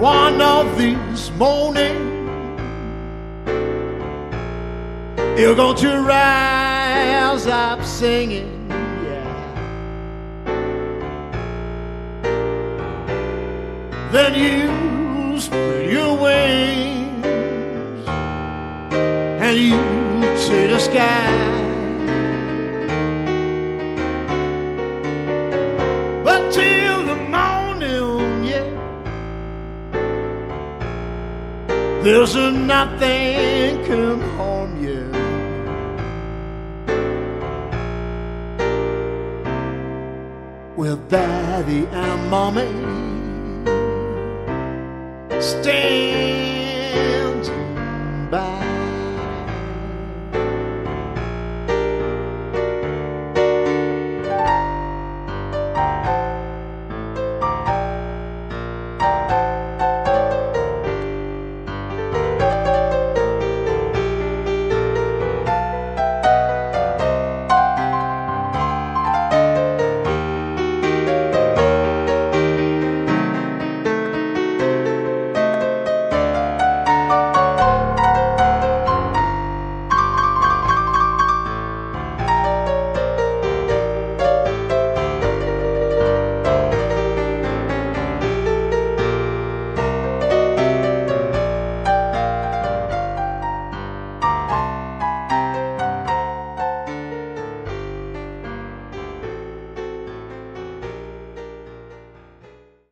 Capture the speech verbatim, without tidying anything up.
one of these mornings you're going to rise up singing, yeah. Then you spread your wings and you to the sky. But till the morning, yeah, there's a nothing can harm you. Well, Daddy and Mommy stand